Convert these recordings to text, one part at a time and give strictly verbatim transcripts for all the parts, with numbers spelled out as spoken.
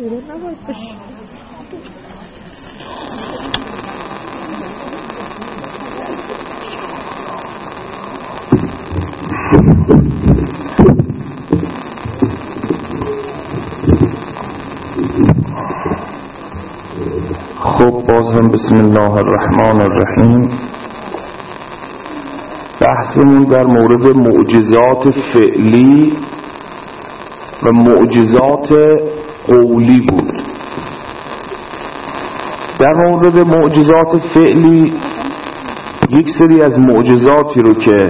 درود نباید بشه. خب باز هم بسم الله الرحمن الرحیم. بحثمون در مورد معجزات فعلی و معجزات قولی بود. در مورد معجزات فعلی یک سری از معجزاتی رو که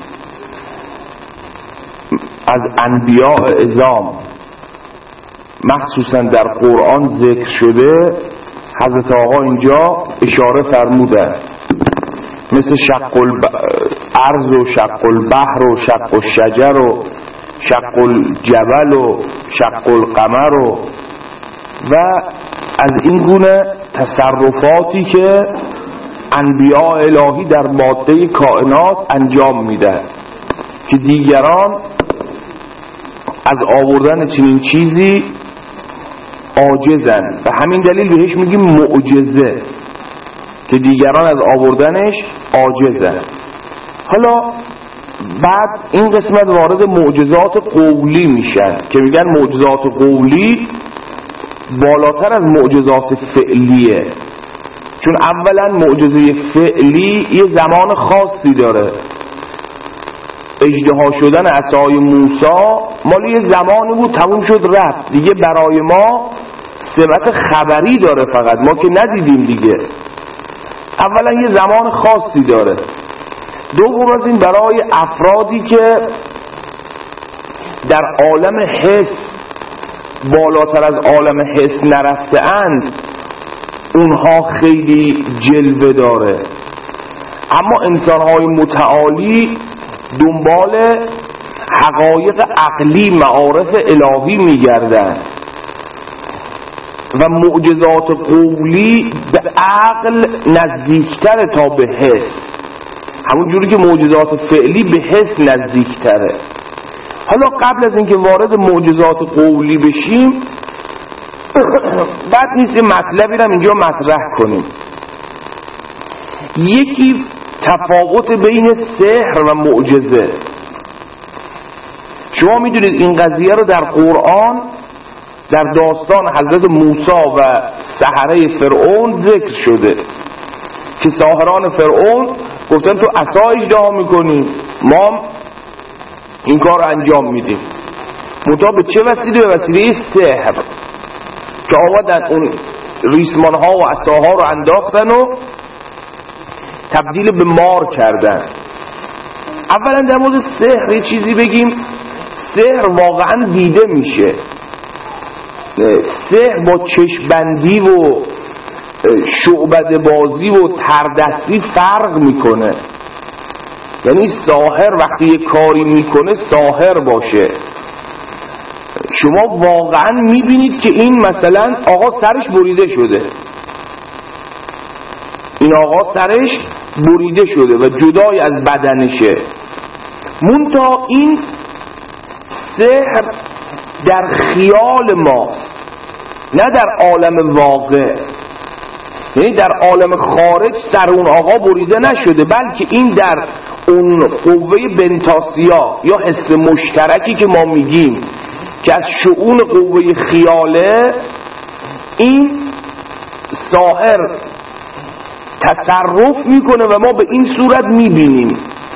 از انبیاء اعظام مخصوصا در قرآن ذکر شده حضرت آقا اینجا اشاره فرموده، مثل شق الارض و شق البحر و شق الشجر و شق الجبل و شق القمر و و از این گونه تصرفاتی که انبیاء الهی در ماده کائنات انجام میدن که دیگران از آوردن چنین چیزی عاجزن و همین دلیل بهش میگیم معجزه که دیگران از آوردنش عاجزن. حالا بعد این قسمت وارد معجزات قولی میشن که میگن معجزات قولی بالاتر از معجزات فعلیه، چون اولا معجزه فعلی یه زمان خاصی داره. اژدها شدن عصای موسی مال یه زمانی بود تموم شد رفت، دیگه برای ما سمت خبری داره، فقط ما که ندیدیم دیگه. اولا یه زمان خاصی داره. دوم از این برای افرادی که در عالم حس بالاتر از عالم حس نرفته اند اونها خیلی جلوه داره، اما انسانهای متعالی دنبال حقایق عقلی معارف الهی میگردن و معجزات قولی به عقل نزدیکتره تا به حس، همون جوری که معجزات فعلی به حس نزدیکتره. حالا قبل از اینکه وارد معجزات قولی بشیم بعد نیست مطلبی رو اینجا مطرح کنیم. یکی تفاوت بین سحر و معجزه. شما میدونید این قضیه رو در قرآن در داستان حضرت موسی و سحره فرعون ذکر شده که ساحران فرعون گفتن تو عصا اژدها میکنی، ما این کار رو انجام میدیم. منتها به چه وسیله؟ به وسیله سحر که آمدن اون ریسمان ها و عصاها رو انداختن و تبدیل به مار کردن. اولا در مورد سحر یه چیزی بگیم، سحر واقعا دیده میشه. سحر با چشم‌بندی و شعبده بازی و تردستی فرق میکنه. یعنی ساحر وقتی یه کاری میکنه ساحر باشه، شما واقعا میبینید که این مثلا آقا سرش بریده شده، این آقا سرش بریده شده و جدای از بدنشه. منتها این سحر در خیال ما، نه در عالم واقع. یعنی در عالم خارج سر اون آقا بریده نشده، بلکه این در اون قوه بنتاسیا یا حس مشترکی که ما میگیم که از شؤون قوه خیاله، این ساحر تصرف میکنه و ما به این صورت میبینیم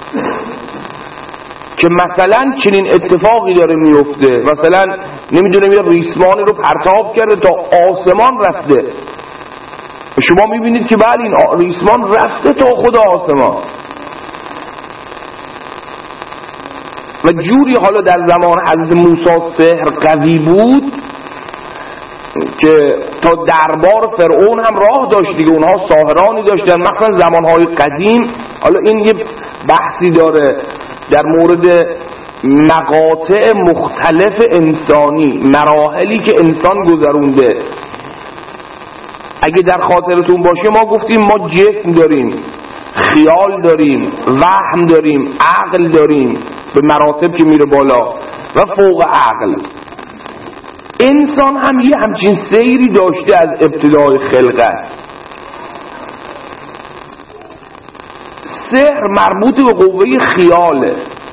که مثلا چنین اتفاقی داره میفته. مثلا نمیدونم یه ریسمانی رو پرتاب کرده تا آسمان رفته، شما میبینید که بعد این ریسمان رفته تا خود آسمان. و جوری حالا در زمان حضرت موسی سحر قوی بود که تا دربار فرعون هم راه داشت دیگه، اونها ساحرانی داشتن مثلا زمانهای قدیم. حالا این یه بحثی داره در مورد مقاطع مختلف انسانی، مراحلی که انسان گذرونده. اگه در خاطرتون باشه ما گفتیم ما جسم داریم، خیال داریم، وهم داریم، عقل داریم به مراتب که میره بالا و فوق عقل. انسان هم یه همچین سیری داشته از ابتدای خلقت. سحر مربوط به قوه خیاله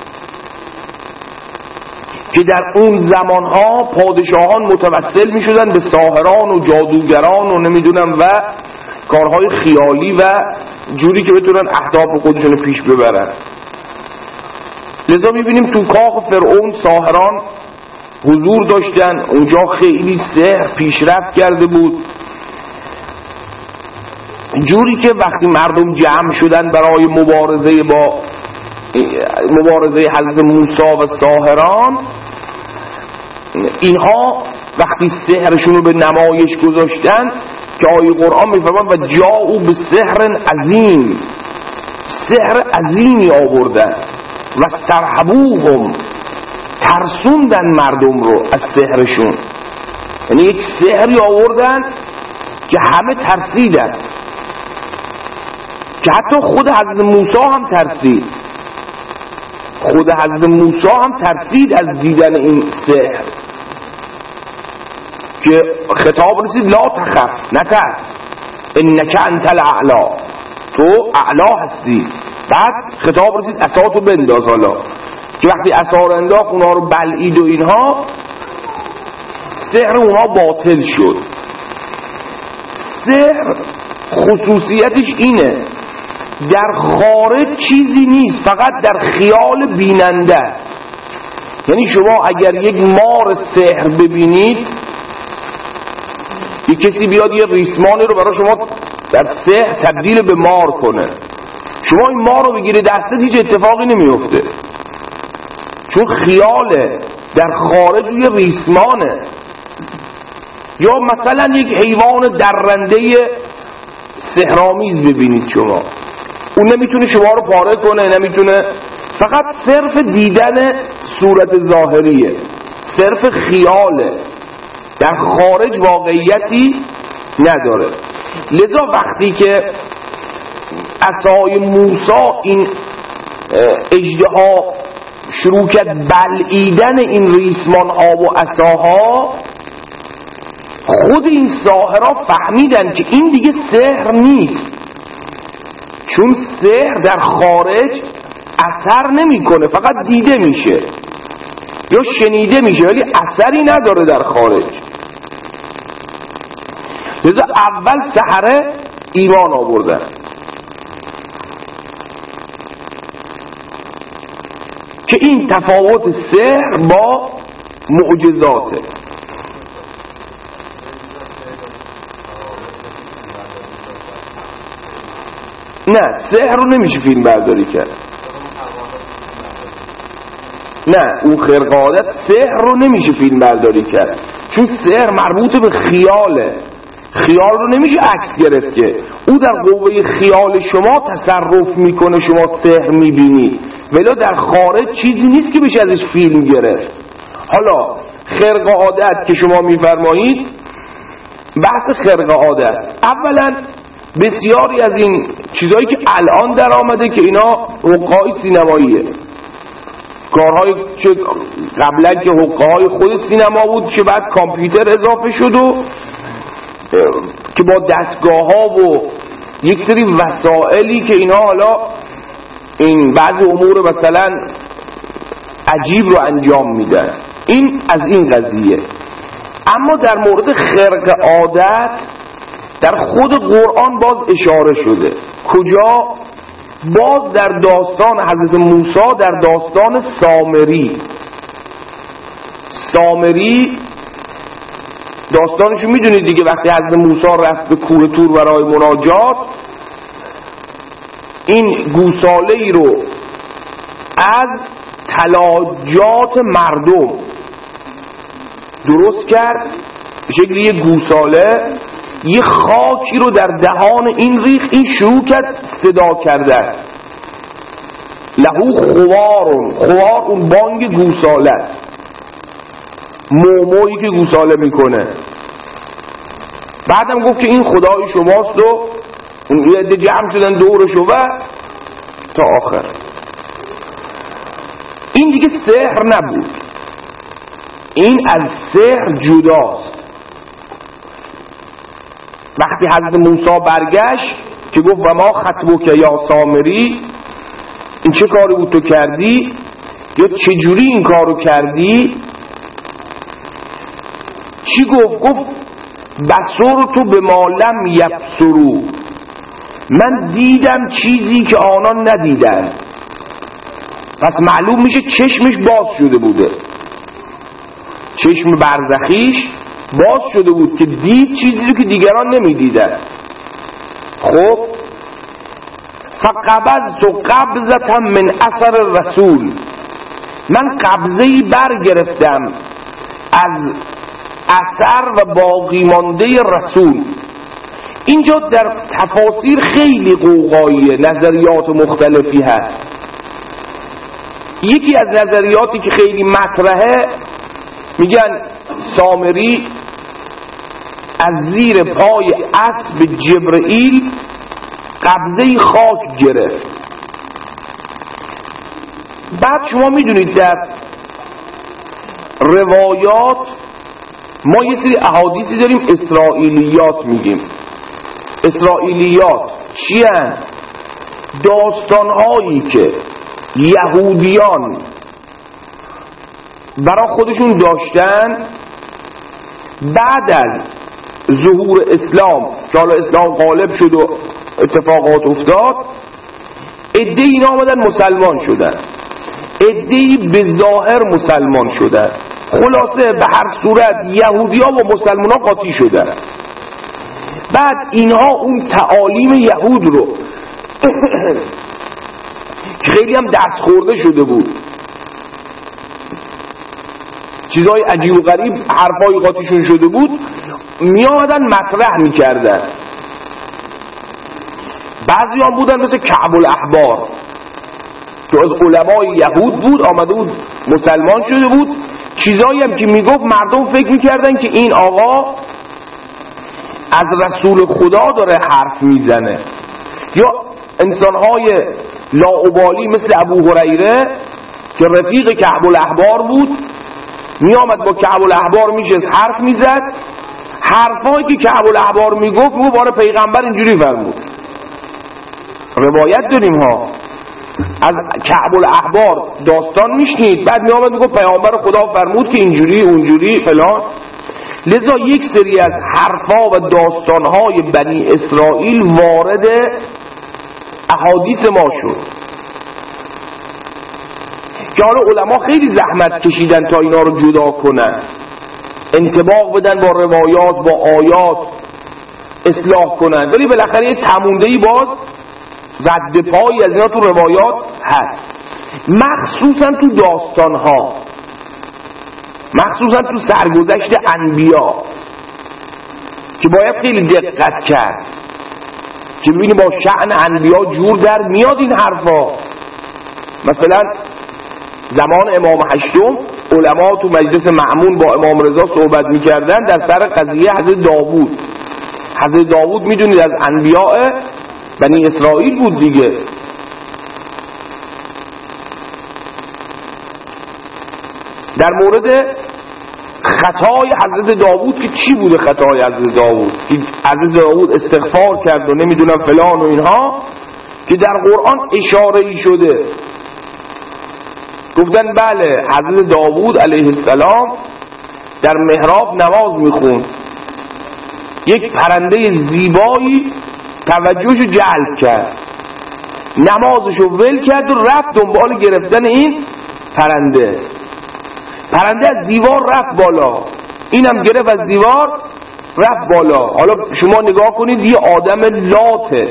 که در اون زمانها پادشاهان متوسل می شدن به ساحران و جادوگران و نمیدونم و کارهای خیالی و جوری که بتونن اهداف خودشون پیش ببرن. لذا می بینیم تو کاخ فرعون ساحران حضور داشتن، اونجا خیلی سحر پیشرفت کرده بود، جوری که وقتی مردم جمع شدن برای مبارزه با مبارزه حضرت موسی و ساحران، اینها وقتی سحرشون رو به نمایش گذاشتن که آیه قرآن میفرمان و جاءوا بسحر عظیم، سحر عظیمی آوردن و استرهبوهم، ترسوندن مردم رو از سحرشون. یعنی یک سحری آوردن که همه ترسیدن، که حتی خود حضرت موسی هم ترسید، خود حضرت موسی هم ترسید از دیدن این سحر که خطاب رسید لا تخف، نترس، انک انت الاعلی، تو اعلا هستی. بعد خطاب رسید عصاتو بنداز، حالا که وقتی عصا رو انداخت اونا رو بلعید و اینها، سحر اونا باطل شد. سحر خصوصیتش اینه در خارج چیزی نیست، فقط در خیال بیننده. یعنی شما اگر یک مار سحر ببینید، یک کسی بیاد یه ریسمانی رو برای شما در سحر تبدیل به مار کنه، شما این مار رو بگیره دستت هیچ اتفاقی نمیفته، چون خیاله، در خارج یه ریسمانه. یا مثلا یک حیوان درنده سحرآمیز ببینید شما، اون نمیتونه شما رو پاره کنه، نمیتونه، فقط صرف دیدن صورت ظاهریه، صرف خیاله، در خارج واقعیتی نداره. لذا وقتی که عصای موسی این اژدها شروع کرد بلعیدن این ریسمان ها و عصاها، خود این ساحرها فهمیدن که این دیگه سحر نیست، چون سحر در خارج اثر نمیکنه، فقط دیده میشه یا شنیده میشه ولی اثری نداره در خارج. لذا اول سحره ایمان آوردن. که این تفاوت سحر با معجزاته. نه، سحر رو نمیشه فیلم برداری کرد. نه، اون خرق عادت سحر رو نمیشه فیلم برداری کرد، چون سحر مربوط به خیاله، خیال رو نمیشه عکس گرفت که او در قوه خیال شما تصرف میکنه، شما سحر میبینی، ولی در خارج چیزی نیست که بشه ازش فیلم گرفت. حالا خرق عادت که شما میفرمایید، بحث خرق عادت، اولا بسیاری از این چیزهایی که الان در آمده که اینا حقه‌های سینماییه، کارهایی که قبلا که حقه‌های خود سینما بود که بعد کامپیوتر اضافه شد و که با دستگاه ها و یک سری وسائلی که اینا حالا این بعض امور مثلا عجیب رو انجام میدن، این از این قضیه. اما در مورد خرق عادت در خود قرآن باز اشاره شده. کجا؟ باز در داستان حضرت موسی، در داستان سامری. سامری داستانشو میدونید دیگه، وقتی حضرت موسی رفت به کوه طور برای مناجات، این گوساله ای رو از تلاجات مردم درست کرد به شکل یه گوساله، یه خاکی رو در دهان این ریخ، این شروع کرد صدا کردن، لهو خوارون، خوار اون بانگ گوساله، مومویی که گوساله میکنه. بعدم گفت که این خدای شماست و اون یه عده جمع شدن دورشو و تا آخر. این دیگه سحر نبود، این از سحر جداست. وقتی حضرت موسی برگشت که گفت و ما خطبک یا سامری، این چه کاری بود تو کردی یا چجوری این کارو کردی؟ چی گفت؟ گفت بصر تو به ما لم یبصروا، من دیدم چیزی که آنان ندیدن. پس معلوم میشه چشمش باز شده بوده، چشم برزخیش باز شده بود که دید چیزی رو که دیگران نمیدیدن. خب فقبضت قبضة من اثر الرسول، من قبضه‌ای برگرفتم از اثر و باقی مانده رسول. اینجا در تفاسیر خیلی قوقاییه، نظریات مختلفی هست. یکی از نظریاتی که خیلی مطرحه میگن سامری از زیر پای اسب جبرئیل قبضه خاک گرفت. بعد شما میدونید در روایات ما یه سری احادیثی داریم اسرائیلیات میگیم. اسرائیلیات چی هست؟ داستانهایی که یهودیان برای خودشون داشتن بعد از ظهور اسلام، که حالا اسلام غالب شد و اتفاقات افتاد، عده‌ای اینا آمدن مسلمان شدن، عده‌ای به ظاهر مسلمان شدن. خلاصه به هر صورت یهودی‌ها و مسلمان‌ها قاطی شدن. بعد اینها اون تعالیم یهود رو که خیلی هم دست خورده شده بود، چیزهای عجیب و غریب، حرفای قاطیشون شده بود، می آمدن مطرح می کردن. بعضی هم بودن مثل کعب الاحبار که از علمای یهود بود، آمده بود مسلمان شده بود. چیزایی هم که می گفت مردم فکر می کردن که این آقا از رسول خدا داره حرف می زنه. یا انسانهای لاابالی مثل ابو هریره که رفیق کعب الاحبار بود، می آمد با کعب الاحبار میشست حرف میزد، حرفایی که کعب الاحبار میگفت رو باره پیغمبر اینجوری فرمود. روایت داریم ها از کعب الاحبار داستان میشنید، بعد می آمد میگفت پیغمبر خدا فرمود که اینجوری اونجوری فلان. لذا یک سری از حرفا و داستانهای بنی اسرائیل وارد احادیث ما شد که حالا علما خیلی زحمت کشیدن تا اینا رو جدا کنن، انطباق بدن با روایات، با آیات اصلاح کنن، ولی بالاخره یه تموندهی باز رد پایی از اینا تو روایات هست، مخصوصا تو داستانها، مخصوصا تو سرگذشت انبیا که باید خیلی دقت کرد که ببینی با شأن انبیا جور در میاد این حرفا. مثلا زمان امام هشتم علما تو مجلس مأمون با امام رضا صحبت میکردن در سر قضیه حضرت داوود. حضرت داوود میدونید از انبیاء بنی اسرائیل بود دیگه. در مورد خطای حضرت داوود که چی بوده خطای حضرت داوود که حضرت داوود استغفار کرد و نمیدونم فلان و اینها، که در قرآن اشاره ای شده. گفتن بله حضرت داوود علیه السلام در محراب نماز میخوند، یک پرنده زیبایی توجهشو جلب کرد، نمازشو ول کرد و رفت دنبال گرفتن این پرنده. پرنده از دیوار رفت بالا، اینم گرفت از دیوار رفت بالا. حالا شما نگاه کنید یه آدم لاته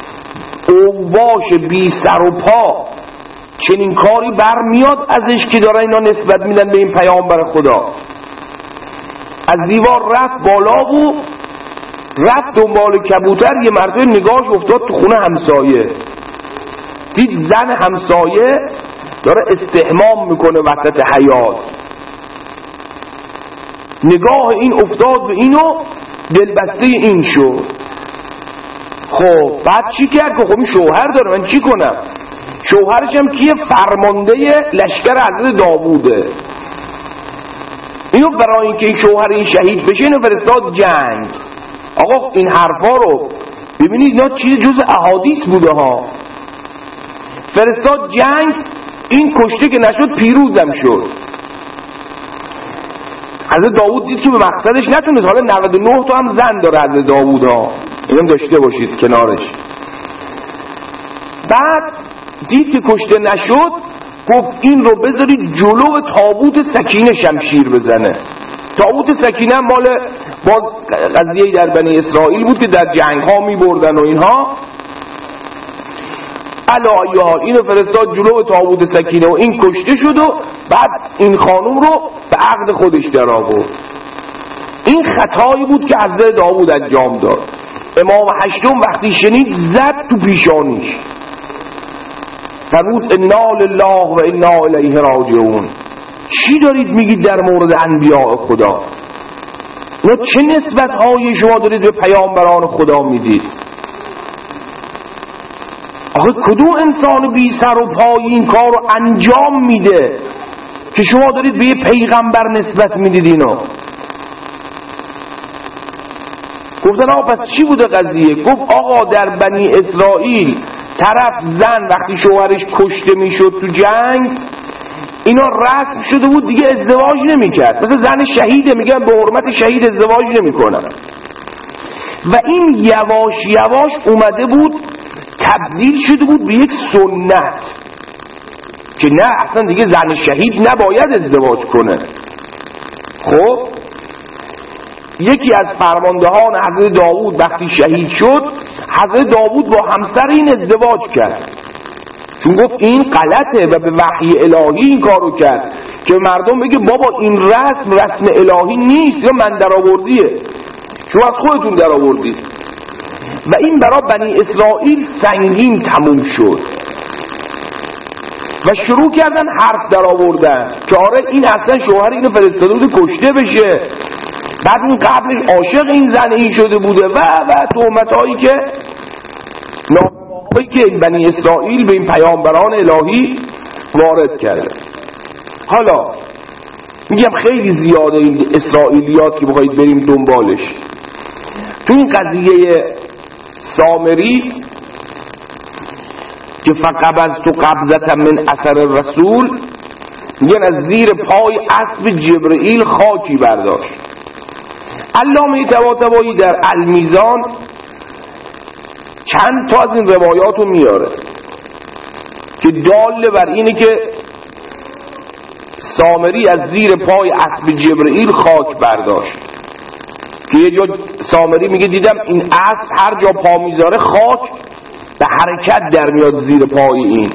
اوباش بی سر و پا چنین کاری برمیاد ازش که داره اینا نسبت میدن به این پیامبر خدا. از دیوار رفت بالا و رفت دنبال کبوتر. یه مرتبه نگاهش افتاد تو خونه همسایه، دید زن همسایه داره استحمام میکنه وسط حیاط. نگاه این افتاد به اینو، دلبسته این شد. خب بعد چی کرد؟ که خب این شوهر داره، من چی کنم؟ شوهرش هم کیه؟ فرمانده لشکر حضرت داووده. اینو برای اینکه این شوهر این شهید بشه اینو فرستاد جنگ. آقا این حرفا رو ببینید اینا چیز جز احادیث بوده ها. فرستاد جنگ، این کشته که نشد پیروزم شد. حضرت داوود دید که به مقصدش نتونست، حالا نود و نه تا هم زن داره حضرت داوود ها، اینم داشته باشید کنارش. بعد دید که کشته نشد، گفت این رو بذارید جلو تابوت سکینه شمشیر بزنه. تابوت سکینه مال باز قضیه در بنی اسرائیل بود که در جنگ ها می بردن و اینها. علا یا اینو فرستاد جلو تابوت سکینه و این کشته شد و بعد این خانوم رو به عقد خودش در آورد. این خطایی بود که حضرت داوود انجام داد. امام هشتم وقتی شنید زد تو پیشانیش، فرمود انا لله و انا الیه راجعون. چی دارید میگید در مورد انبیاء خدا؟ نه چه نسبت های شما دارید به پیامبران خدا میدید؟ آخه کدوم انسان بی سر و پای این کار رو انجام میده که شما دارید به یه پیغمبر نسبت میدید اینو؟ گفتن آقا پس چی بوده قضیه؟ گفت آقا در بنی اسرائیل طرف زن وقتی شوهرش کشته میشد تو جنگ، اینا رسم شده بود دیگه ازدواج نمیکرد. مثلا زن شهیده میگن به حرمت شهید ازدواج نمیکنن. و این یواش یواش اومده بود تبدیل شده بود به یک سنت که نه اصلا دیگه زن شهید نباید ازدواج کنه. خب یکی از فرماندهان حضرت داوود وقتی شهید شد، حضرت داوود با همسر این ازدواج کرد، چون گفت این غلطه و به وحی الهی این کارو کرد که مردم بگه بابا این رسم رسم الهی نیست یا من درآوردیه، شما از خودتون درآوردید. و این برای بنی اسرائیل سنگین تموم شد و شروع کردن حرف درآوردن که آره این اصلا شوهر اینو فرستاده بود کشته بشه، بعد این قبلش عاشق این زن این شده بوده و و تهمتایی که ناهایی که بنی اسرائیل به این پیامبران الهی وارد کرده. حالا میگم خیلی زیاده این اسرائیلیات که بخواید بریم دنبالش. تو این قضیه سامری که فقبضت قبضة من اثر الرسول، میگن از زیر پای اسب جبرئیل خاکی برداشت. علامه طباطبایی در المیزان چند تا از این روایات رو میاره که دال بر اینه که سامری از زیر پای اسب جبرئیل خاک برداشت. که یه جا سامری میگه دیدم این اسب هر جا پا میذاره خاک به حرکت در میاد زیر پای این.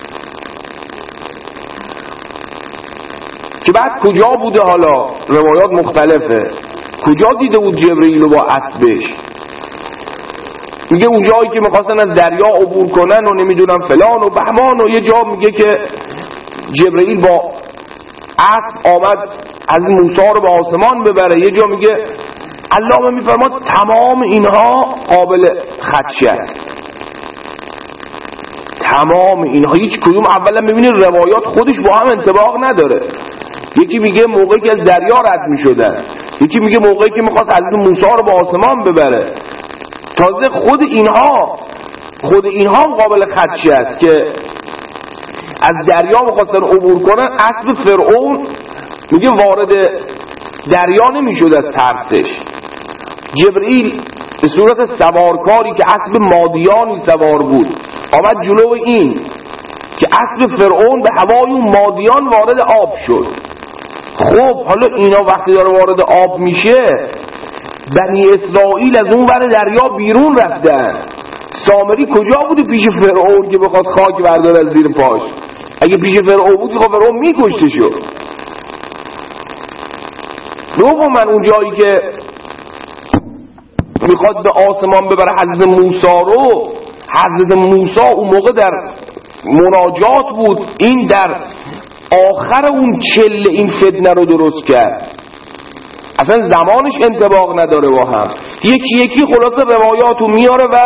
که بعد کجا بوده؟ حالا روایات مختلفه، کجا دیده بود جبرئیل رو با اسبش؟ میگه اون جایی که میخواستن از دریا عبور کنن و نمیدونم فلان و بهمان، و یه جا میگه که جبرئیل با اسب آمد از موسی رو به آسمان ببره. یه جا میگه علامه میفرماد تمام اینها قابل خدشه است، تمام اینها هیچ کدوم اولا ببینید روایات خودش با هم انطباق نداره. یکی میگه موقعی که از دریا رد میشدن، یکی میگه موقعی که میخواست از موسی رو به آسمان ببره. تازه خود اینها خود اینها قابل خدشه است که از دریا میخواستن عبور کنن. اسب فرعون میگه وارد دریا نمیشد از ترسش. جبرئیل به صورت سوارکاری که اسب مادیانی سوار بود آمد جلو این که اسب فرعون به هوای اون مادیان وارد آب شد. خب حالا اینا وقتی داره وارد آب میشه، بنی اسرائیل از اون ور دریا بیرون رفتن. سامری کجا بوده پیش فرعون که بخواد خاک برداره از زیر پاش؟ اگه پیش فرعون بود خب فرعون میکشته شد. دوم من اون جایی که میخواد به آسمان ببره حضرت موسی رو، حضرت موسی اون موقع در مناجات بود، این در آخر اون چله این فتنه رو درست کرد. اصلا زمانش انطباق نداره با هم. یکی یکی خلاصه روایاتو میاره و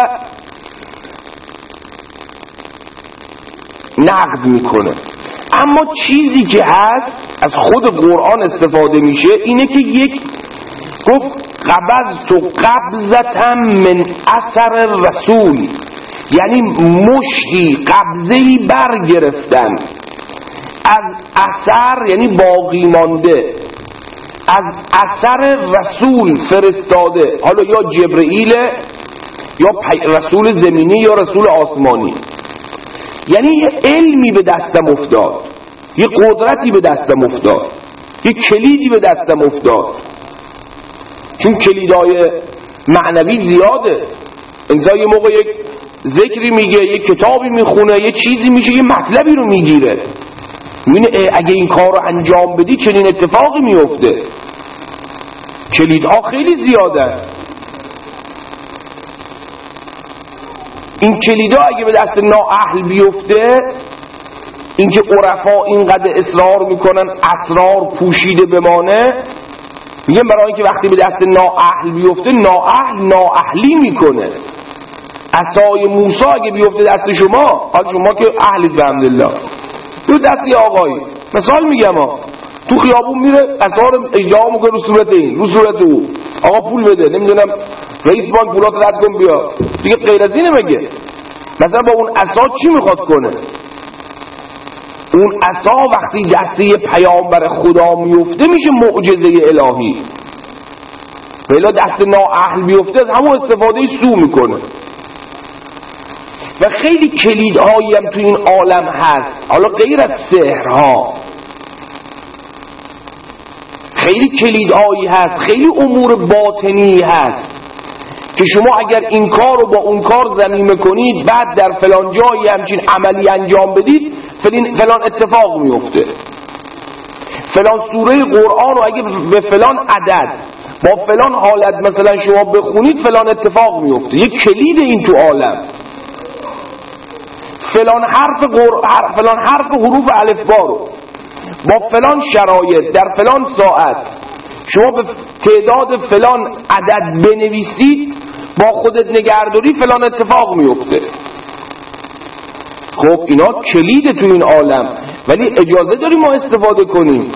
نقد میکنه. اما چیزی که هست از خود قرآن استفاده میشه اینه که یک گفت قبضت قبضة من اثر رسول، یعنی مشتی قبضه‌ای برگرفتن از اثر، یعنی باقی مانده، از اثر رسول فرستاده، حالا یا جبرئیل یا رسول زمینی یا رسول آسمانی. یعنی یه علمی به دستم افتاد، یه قدرتی به دستم افتاد، یه کلیدی به دستم افتاد. چون کلیدهای معنوی زیاده، انسان یه موقع یک ذکری میگه، یک کتابی میخونه، یه چیزی میشه، یه مطلبی رو میگیره، میبینه اگه این کار رو انجام بدی چنین اتفاقی میفته. کلیدها خیلی زیاده. این کلیدها اگه به دست نااهل بیفته، اینکه عرفا اینقدر اصرار میکنن اسرار پوشیده بمانه، میگه برای اینکه وقتی به دست نااهل بیفته، نااهل نااهلی میکنه. عصای موسی اگه بیفته دست شما، حال شما که اهلید بحمدالله، تو دستی آقایی، مثال میگم ها، تو خیابون میره عصا رو اجرا میکنه رو صورت این، رو صورت او، آقا پول بده، نمیدونم رئیس بانک پولات رد کن بیا، دیگه غیر از اینه مگه؟ مثلا با اون عصا چی میخواد کنه؟ اون عصا وقتی دسته پیامبر خدا میفته میشه معجزه الهی، ولی دست نااهل بیفته از همون استفاده سو میکنه. و خیلی کلیدهایی هم تو این عالم هست، حالا غیر از سحرها خیلی کلیدهایی هست، خیلی امور باطنی هست که شما اگر این کار رو با اون کار ضمیمه کنید، بعد در فلان جایی همچین عملی انجام بدید فلان اتفاق میفته. فلان سوره قرآن رو اگه به فلان عدد با فلان حالت مثلا شما بخونید فلان اتفاق میفته. یک کلید این تو عالم. فلان حرف قرآن، فلان حرف حروف الفبا رو با فلان شرایط در فلان ساعت شما به تعداد فلان عدد بنویسید، با خودت نگهداری فلان اتفاق میفته. خب اینا کلید تو این عالم، ولی اجازه داریم ما استفاده کنیم.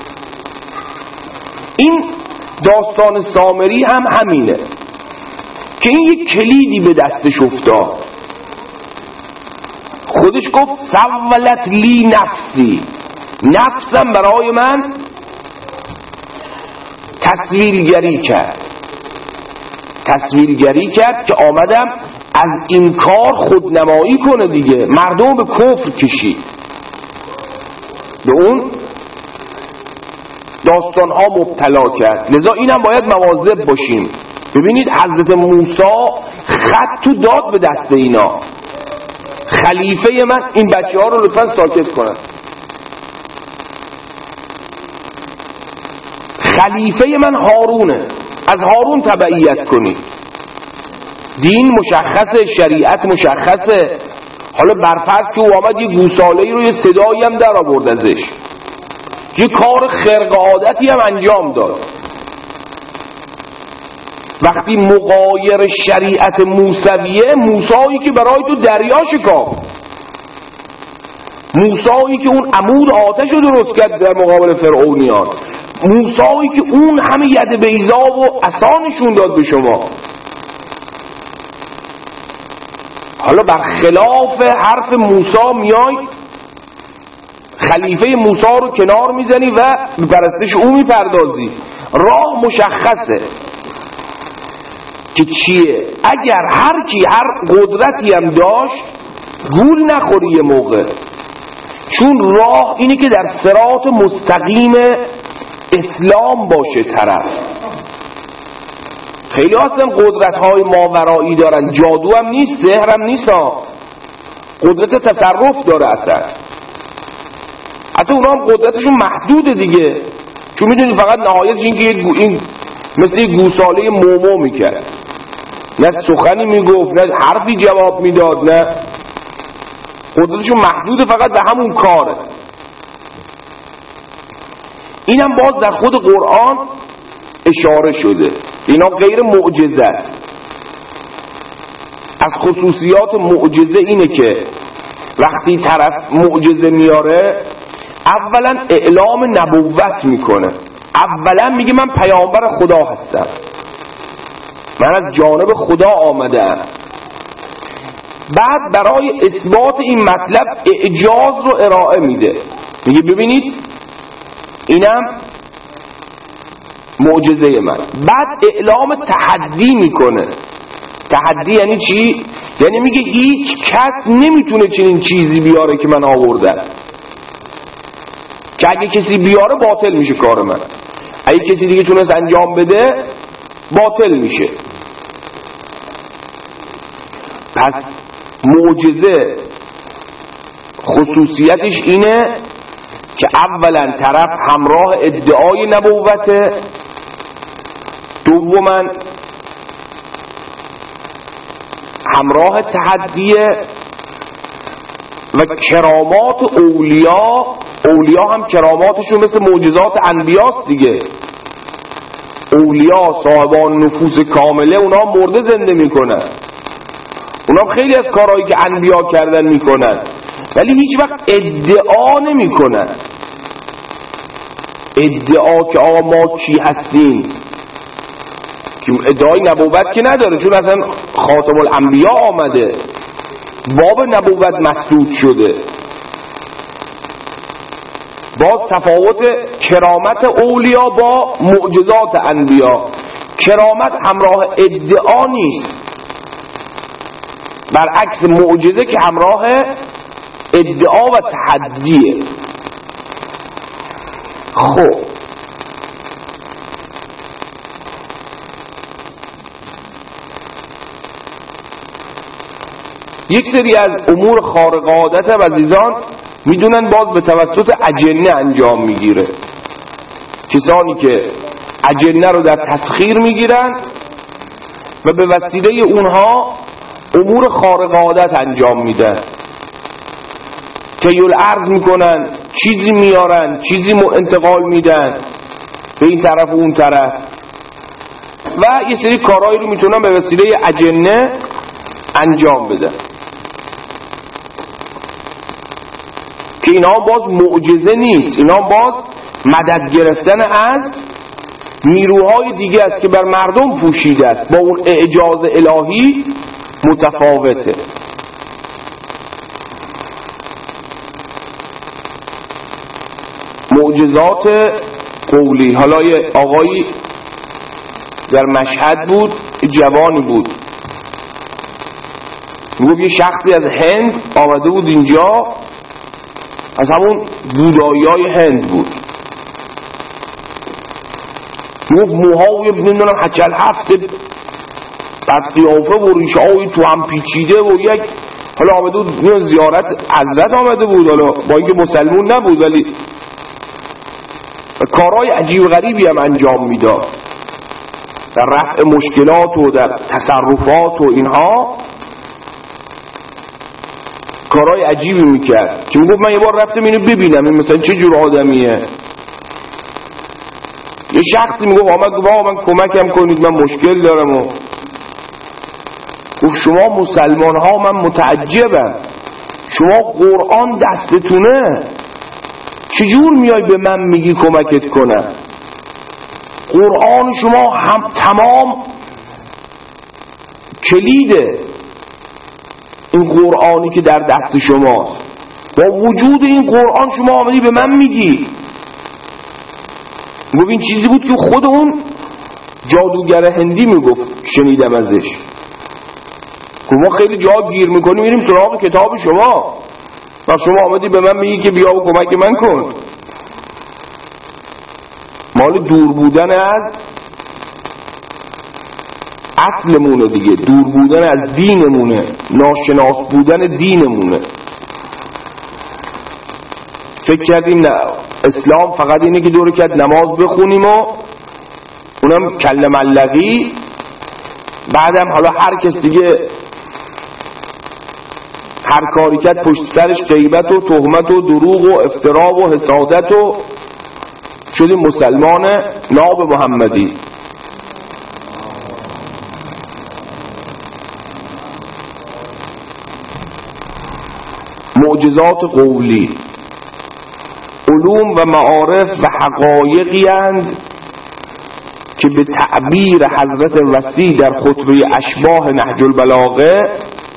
این داستان سامری هم همینه که این یک کلیدی به دستش افتاد. خودش گفت سولت لی نفسی، نفسم برای من تصویرگری کرد تصویرگری کرد که آمدم از این کار خودنمایی کنه دیگه، مردم به کفر کشید، به اون داستان ها مبتلا کرد. لذا اینم باید مواظب باشیم. ببینید حضرت موسی خط تو داد به دست اینا. خلیفه من، این بچه ها رو لطفا ساکت کنن، خلیفه من هارونه، از هارون تبعیت کنید. دین مشخصه، شریعت مشخصه. حالا برفرض که او آمد یه گوساله‌ای رو یه صدایی هم در آورد ازش، یه کار خرق عادتی هم انجام داد. وقتی مغایر شریعت موسویه، موسایی که برای تو دریا شکافت، موسایی که اون عمود آتش رو درست کرد در مقابل فرعونیان، موسایی که اون همه ید بیضا و عصا نشون داد به شما، حالا برخلاف حرف موسی میای خلیفه موسی رو کنار میزنی و به پرستش او میپردازی. راه مشخصه که چیه. اگر هر کی هر قدرتی هم داشت گول نخوری یه موقع، چون راه اینه که در صراط مستقیم اسلام باشه طرف. خیلی هستن قدرت های ماورایی دارن، جادو هم نیست، سحر هم نیست، قدرت تصرف داره اصلا. حتی اونا هم قدرتشون محدوده دیگه، چون میدونی فقط نهایتش این که این مثل یک گوساله مومو میکرد، نه سخنی میگفت نه حرفی جواب میداد، نه، قدرتشون محدوده، فقط به همون کاره. اینم باز در خود قرآن اشاره شده. اینا غیر معجزه است. از خصوصیات معجزه اینه که وقتی طرف معجزه میاره اولا اعلام نبوت میکنه، اولا میگه من پیامبر خدا هستم، من از جانب خدا آمدم. بعد برای اثبات این مطلب اعجاز رو ارائه میده، میگه ببینید اینم معجزه من. بعد اعلام تحدی میکنه. تحدی یعنی چی؟ یعنی میگه هیچ کس نمیتونه چنین چیزی بیاره که من آوردم، که اگه کسی بیاره باطل میشه کار من، اگه کسی دیگه تونست انجام بده باطل میشه. پس معجزه خصوصیتش اینه که اولا طرف همراه ادعای نبوته، دوما همراه تحدیه و کرامات اولیا. اولیا هم کراماتشون مثل معجزات انبیاست دیگه. اولیا صاحبان نفوس کامله، اونا مرده زنده میکنن، اونا خیلی از کارهایی که انبیا کردن میکنن، ولی هیچ وقت ادعا نمیکنن. ادعا که آقا ما کی هستیم، که ادعای نبوت که نداره، چون اصلا خاتم الانبیا آمده، باب نبوت مسدود شده. باز تفاوت کرامت اولیا با معجزات انبیا، کرامت همراه ادعا نیست، برعکس معجزه که همراه ادعا و تحدیه. خب یک سری از امور خارق عادت و عزیزان میدونن باز به توسط اجنه انجام میگیره. کسانی که اجنه رو در تسخیر میگیرن و به وسیله اونها امور خارق عادت انجام میدن، تیل عرض میکنن، چیزی میارن، چیزی انتقال میدن به این طرف و اون طرف، و یه سری کارهایی رو میتونن به وسیله اجنه انجام بدن که اینا باز معجزه نیست، اینا باز مدد گرفتن از نیروهای دیگه است که بر مردم پوشیده است، با اون اعجاز الهی متفاوته. معجزات قولی. حالا یه آقایی در مشهد بود، جوانی بود، میگفت یه شخصی از هند آمده بود اینجا، از همون بودایای هند بود، میگفت موهای نمیدونم هچل هفته بعد قیافه و ریشه های تو هم پیچیده و یک، حالا آمده بود زیارت حضرت آمده بود، حالا با اینکه مسلمون نبود ولی کارهای عجیب غریبی هم انجام میداد در رفع مشکلات و در تصرفات و اینها، کارهای عجیبی میکرد که میگفت من یه بار رفتم اینو ببینم این مثلا چه جور آدمیه. یه شخصی میگفت آمد گفت آقا من کمکم کنید من مشکل دارم، و گفت شما مسلمان ها من متعجبم، شما قرآن دستتونه چجور میای به من میگی کمکت کنم؟ قرآن شما هم تمام کلیده، این قرآنی که در دست شماست، با وجود این قرآن شما آمدی به من میگی. گفت این چیزی بود که خود اون جادوگر هندی میگفت، شنیدم ازش. گفت ما خیلی جا گیر میکنیم میریم سراغ کتاب شما و شما آمدی به من میگی که بیا و کمک من کن. مال دور بودن از اصلمونه دیگه، دور بودن از دینمونه، ناشناس بودن دینمونه. فکر کردیم نه اسلام فقط اینه که دور کرد نماز بخونیم و اونم کله ملقی، بعدم حالا هر کس دیگه هر کاری کرد پشت سرش غیبت و تهمت و دروغ و افترا و حسادت و شدیم مسلمان ناب محمدی. معجزات قولی. علوم و معارف و حقایقی اند که به تعبیر حضرت وسیع در خطبه اشباح نهج البلاغه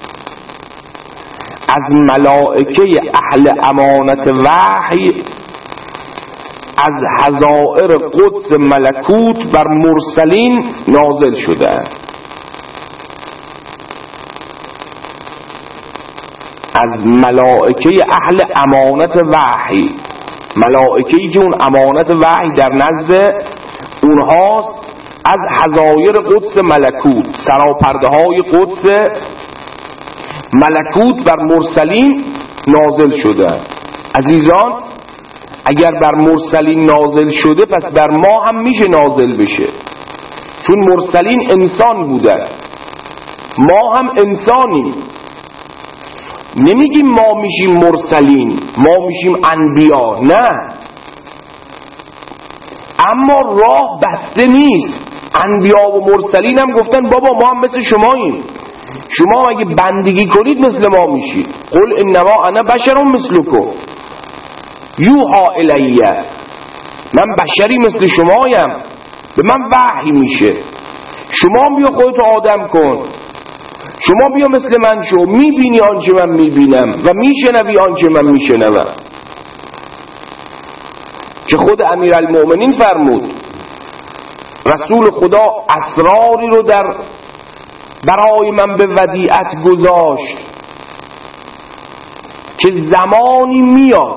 از ملائکه اهل امانت وحی از حظائر قدس ملکوت بر مرسلین نازل شده. از ملائکه اهل امانت وحی، ملائکه‌ای که اون امانت وحی در نزد اونهاست، از حظائر قدس ملکوت، سراپرده های قدس ملکوت بر مرسلین نازل شده. عزیزان اگر بر مرسلین نازل شده پس بر ما هم میشه نازل بشه، چون مرسلین انسان بودن، ما هم انسانیم. نمیگیم ما میشیم مرسلین، ما میشیم انبیا، نه، اما راه بسته نیست. انبیا و مرسلین هم گفتن بابا ما هم مثل شماییم، شما اگه بندگی کنید مثل ما میشید. قل انما انا بشر مثلکم یوحا الیه، من بشری مثل شمایم، به من وحی میشه. شما بیا خودتو آدم کن، شما بیا مثل من شو، میبینی آنچه من میبینم و میشنوی آنچه من میشنوم. که خود امیرالمؤمنین فرمود رسول خدا اسراری رو در برای من به ودیعت گذاشت که زمانی میاد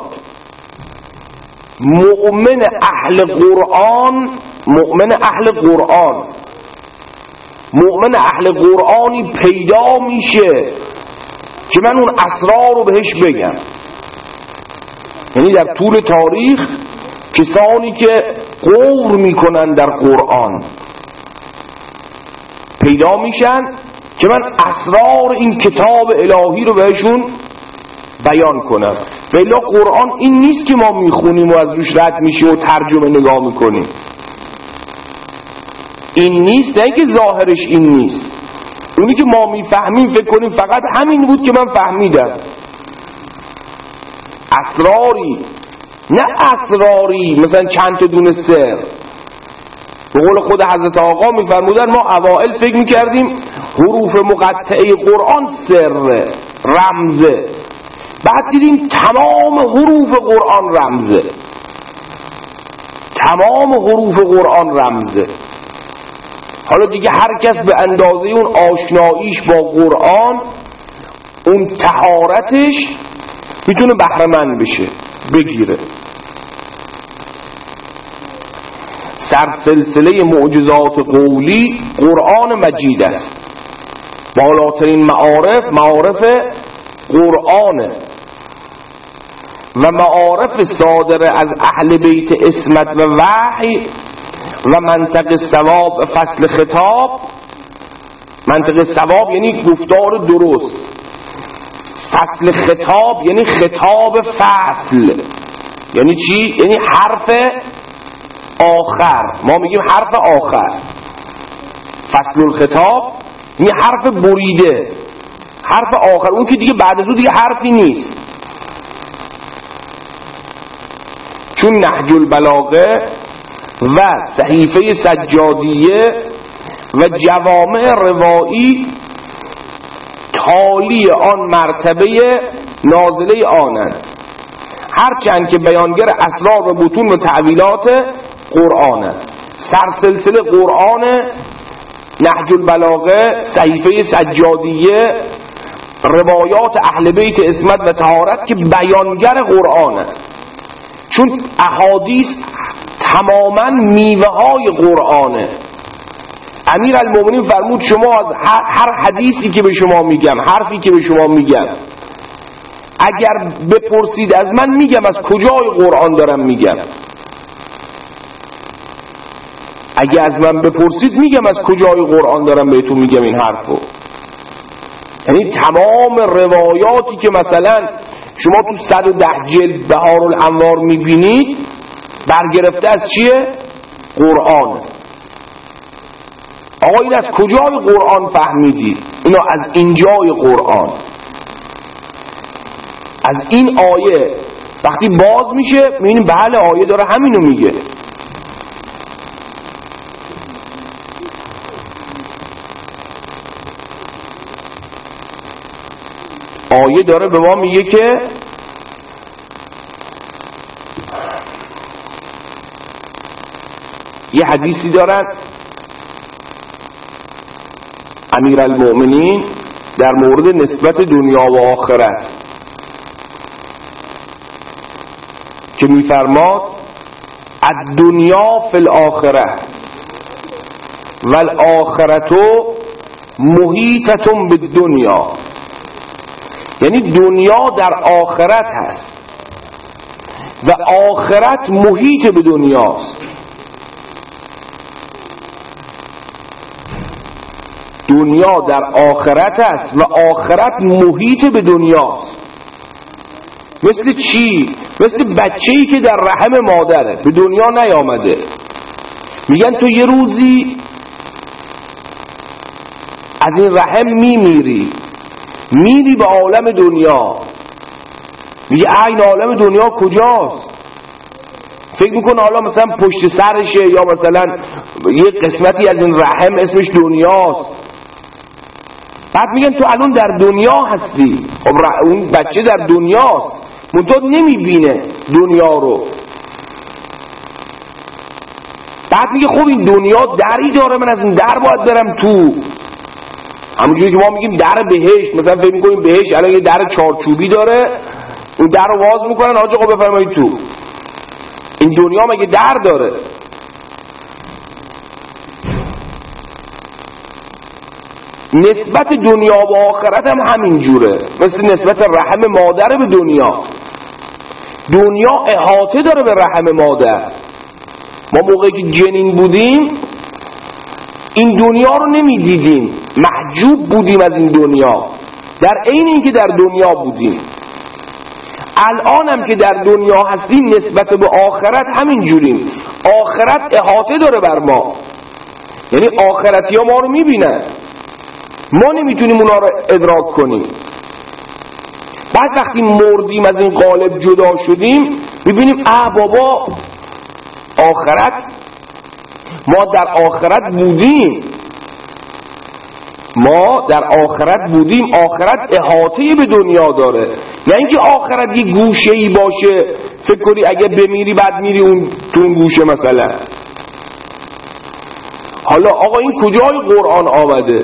مؤمن اهل قرآن، مؤمن اهل قرآن مؤمن اهل قرآنی پیدا میشه که من اون اسرار رو بهش بگم. یعنی در طول تاریخ کسانی که غور میکنن در قرآن پیدا میشن که من اسرار این کتاب الهی رو بهشون بیان کنم. ولی قرآن این نیست که ما میخونیم و از روش رد میشیم و ترجمه نگاه میکنیم، این نیست، نه که ظاهرش این نیست. اونی که ما میفهمیم فکر کنیم فقط همین بود که من فهمیدم. اسراری، نه اسراری مثلا چند تا دونه سر. به قول خود حضرت آقا میفرمودن ما اوائل فکر میکردیم حروف مقطعه قرآن سر رمزه، بعد دیدیم تمام حروف قرآن رمزه، تمام حروف قرآن رمزه. حالا دیگه هر کس به اندازه اون آشناییش با قرآن، اون طهارتش میتونه بهره مند بشه، بگیره. سرسلسله معجزات قولی قرآن مجید است. بالاترین معارف معارف قرآنه و معارف صادر از اهل بیت عصمت و وحی و منطق ثواب فصل خطاب. منطق ثواب یعنی گفتار درست، فصل خطاب یعنی خطاب فصل. یعنی چی؟ یعنی حرف آخر، ما میگیم حرف آخر. فصل الخطاب یعنی حرف بریده، حرف آخر، اون که دیگه بعد از اون دیگه حرفی نیست. چون نهج البلاغه و صحیفه سجادیه و جوامع روایی تالی آن مرتبه نازله آنند، هرچند که بیانگر اسرار و بطون و تعویلات قرآن است. سرسلسله قرآن، نهج البلاغه، صحیفه سجادیه، روایات اهل بیت عصمت و طهارت که بیانگر قرآن است. چون احادیث تماما میوه های قرآنه. امیر المؤمنین فرمود شما از هر حدیثی که به شما میگم، حرفی که به شما میگم، اگر بپرسید از من میگم از کجای قرآن دارم میگم. اگر از من بپرسید میگم از کجای قرآن دارم بهتون میگم این حرفو. یعنی تمام روایاتی که مثلا شما تو صد و ده جلد بهارالانوار میبینید برگرفته از چیه؟ قرآن. آقا این از کجای قرآن فهمیدی؟ اینو از اینجای قرآن، از این آیه وقتی باز میشه میبینیم بله آیه داره همینو میگه. آیه داره به ما میگه که یه حدیثی دارن امیرالمؤمنین در مورد نسبت دنیا و آخرت که میفرماد الدنیا فی الاخره والآخرت محیطة بالدنیا، یعنی دنیا در آخرت هست و آخرت محیط به دنیاست. دنیا در آخرت است و آخرت محیط به دنیاست. مثل چی؟ مثل بچه‌ای که در رحم مادره، به دنیا نیامده. میگن تو یه روزی از این رحم میمیری، میری به عالم دنیا. میگه این عالم دنیا کجاست؟ فکر میکنه حالا مثلا پشت سرشه یا مثلا یه قسمتی از این رحم اسمش دنیاست. بعد میگن تو الان در دنیا هستی. خب اون بچه در دنیاست، منتها نمیبینه دنیا رو. بعد میگه خب این دنیا دری داره، من از این در باید برم تو. همونجوری که ما میگیم در بهشت، مثلا فکر میکنیم بهشت الان یه در چارچوبی داره، اون در رو باز میکنن آقا خب بفرمایید تو. این دنیا مگه در داره؟ نسبت دنیا و آخرت هم همین جوره، مثل نسبت رحم مادر به دنیا. دنیا احاطه داره به رحم مادر. ما موقعی که جنین بودیم این دنیا رو نمیدیدیم، محجوب بودیم از این دنیا، در عین اینکه در دنیا بودیم. الان هم که در دنیا هستیم نسبت به آخرت همین جوریم. آخرت احاطه داره بر ما، یعنی آخرتی ها ما رو میبینن، ما نمیتونیم اونا رو ادراک کنیم. بعد وقتی مردیم از این قالب جدا شدیم میبینیم اه بابا آخرت، ما در آخرت بودیم، ما در آخرت بودیم. آخرت احاطه به دنیا داره، نه اینکه آخرت یه گوشه‌ای باشه فکر کنی اگه بمیری بعد میری اون تو اون گوشه مثلا. حالا آقا این کجای قرآن آمده؟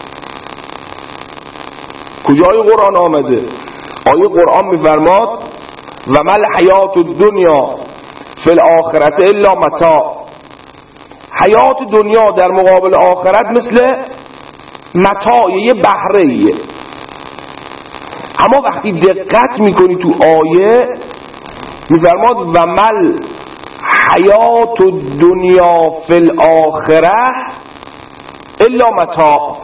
کجای قرآن آمده؟ آیه قرآن میفرماد و مل حیات الدنیا فی الاخرت الا متاع. حیات دنیا در مقابل آخرت مثل متاع، یه بهره‌ایه. اما وقتی دقت میکنی تو آیه میفرماد و مل حیات الدنیا فی الاخره الا متاع.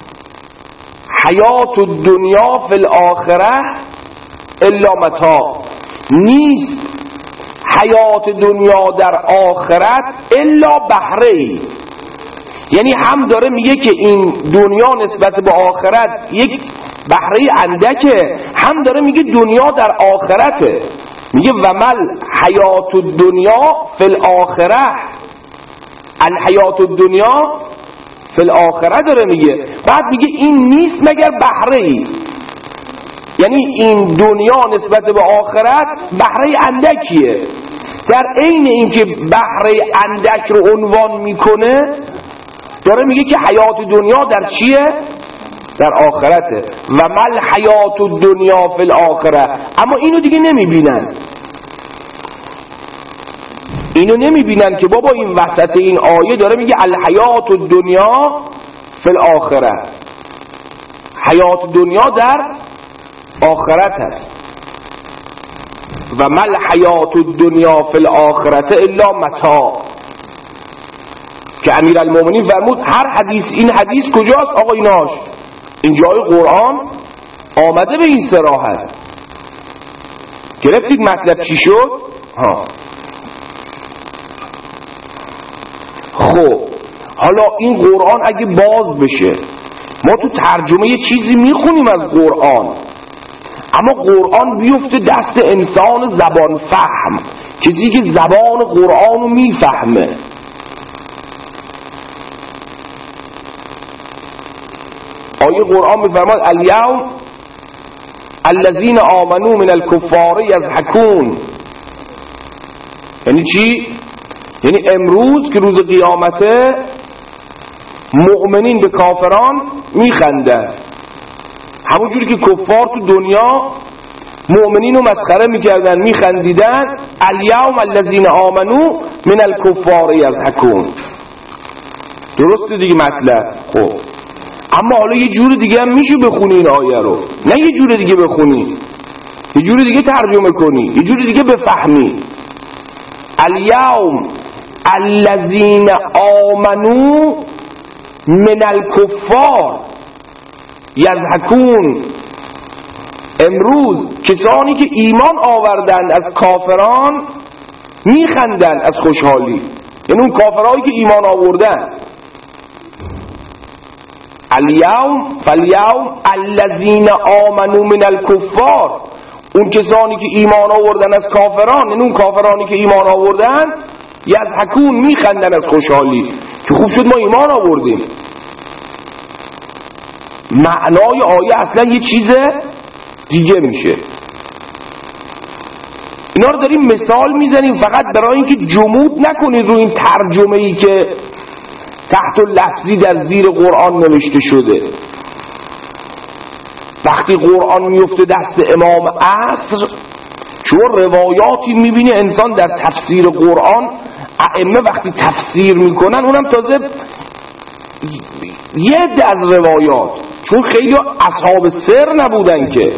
حیات الدنیا فی الاخره الا متاع، نیست حیات دنیا در آخرت الا بهره‌ای. یعنی هم داره میگه که این دنیا نسبت به آخرت یک بهره اندکه، هم داره میگه دنیا در آخرته. میگه و مل حیات الدنیا فی الاخره، الحیات الدنیا فی الاخره داره میگه. بعد میگه این نیست مگر بهره‌ای، یعنی این دنیا نسبت به آخرت بهره اندکیه. در عین اینکه بهره اندک رو عنوان میکنه داره میگه که حیات دنیا در چیه؟ در آخرته. و مل حیات الدنیا فی الاخره. اما اینو دیگه نمیبینن، اینو نمیبینن که بابا این وسط این آیه داره میگه الحیات الدنیا فی الاخره، حیات دنیا در آخرت هست. و مل حیات الدنیا فی الاخرت الا متاع، که امیرالمومنین فرمود هر حدیث، این حدیث کجاست آقا؟ ایناش اینجای قرآن آمده به این صراحت. گرفتید مطلب چی شد؟ ها خب حالا این قرآن اگه باز بشه، ما تو ترجمه یه چیزی میخونیم از قرآن، اما قرآن بیفته دست انسان زبان فهم، کسی که زبان قرآن رو میفهمه. آیه قرآن میفرماد الیوم الذین آمنوا من الکفار یضحکون. یعنی چی؟ یعنی امروز که روز قیامته مؤمنین به کافران میخندن، همون جوری که کفار تو دنیا مؤمنین رو مسخره میکردن میخندیدن. الیوم الذین آمنوا من الکفار یضحکون. درسته دیگه مطلب. خب اما حالا یه جور دیگه هم میشه بخونی این آیه رو، نه یه جور دیگه بخونی، یه جور دیگه ترجمه کنی، یه جور دیگه بفهمی. الیوم الذین آمنوا من الکفار یضحکون. امروز کسانی که ایمان آوردند از کافران میخندند از خوشحالی، یعنی اون کافرهایی که ایمان آوردن. الیوم فالیوم الذین آمنوا من الکفار، اون کسانی که ایمان آوردن از کافران، یعنی اون کافرانی که ایمان آوردن یضحکون میخندن از خوشحالی که خوب شد ما ایمان آوردیم. معنای آیه اصلا یه چیز دیگه میشه. اینا رو داریم مثال میزنیم فقط برای اینکه جمود نکنید رو این ترجمه ای که تحت لفظی در زیر قرآن نوشته شده. وقتی قرآن میفته دست امام عصر، شما روایاتی میبینی انسان در تفسیر قرآن، ائمه وقتی تفسیر میکنن اونم تازه یه عده از روایات، چون خیلی اصحاب سر نبودن که،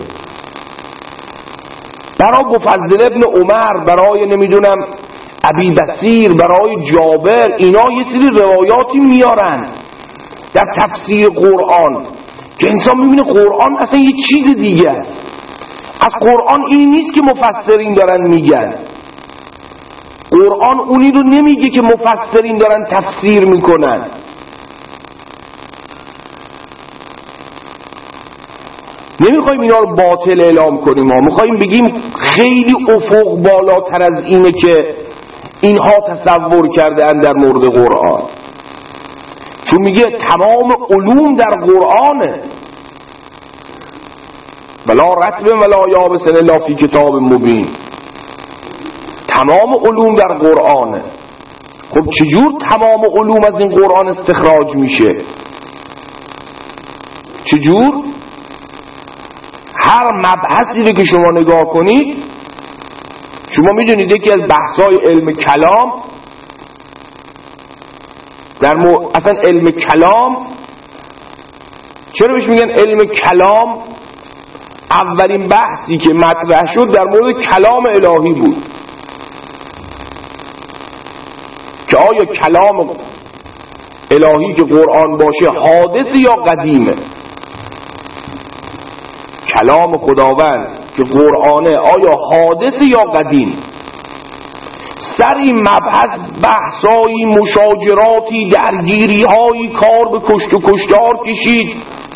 برای مفضل ابن عمر، برای نمیدونم ابی بصیر، برای جابر، اینا یه سری روایاتی میارن در تفسیر قرآن که انسان میبینه قرآن اصلا یه چیز دیگه است. از قرآن اینی نیست که مفسرین دارن میگن، قرآن اونی رو نمیگه که مفسرین دارن تفسیر میکنن. نمیخوایم اینا رو باطل اعلام کنیم، ما میخوایم بگیم خیلی افق بالاتر از اینه که اینها تصور کرده در مورد قرآن. چون میگه تمام علوم در قرآنه، ولا رطب ولا یابس الا فی کتاب مبین. تمام علوم در قرآنه. خب چجور تمام علوم از این قرآن استخراج میشه؟ چجور؟ هر مبحثی رو که شما نگاه کنید، شما میدونید یکی از بحث‌های علم کلام در مو... اصلا علم کلام، چرا بهش میگن علم کلام؟ اولین بحثی که مطرح شد در مورد کلام الهی بود که آیا کلام الهی که قرآن باشه حادث یا قدیمه. کلام خداوند که قرآنه آیا حادث یا قدیم؟ سر این مبحث بحثایی، مشاجراتی، درگیری‌هایی، کار به کشت و کشتار کشید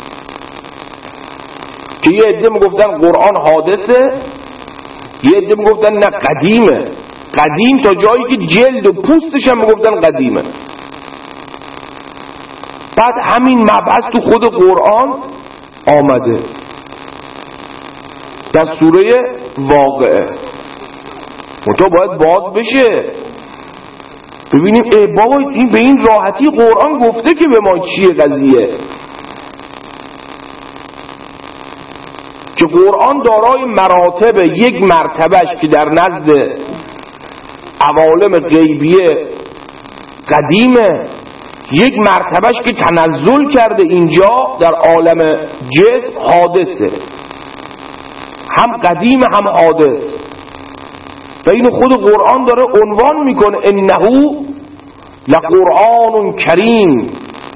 که یه عده میگفتن قرآن حادثه، یه عده میگفتن نه قدیمه. قدیم تا جایی که جلد و پوستش هم میگفتن قدیمه. بعد همین مبحث تو خود قرآن آمده در سوره واقعه. منتها باید باز بشه ببینیم ای بابا این به این راحتی قرآن گفته که به ما چیه قضیه، که قرآن دارای مراتب. یک مرتبهش که در نزد عوالم غیبیه قدیمه، یک مرتبهش که تنزل کرده اینجا در عالم جسم حادثه. هم قدیم هم حادث. و اینو خود قرآن داره عنوان میکنه انه لقرآن کریم.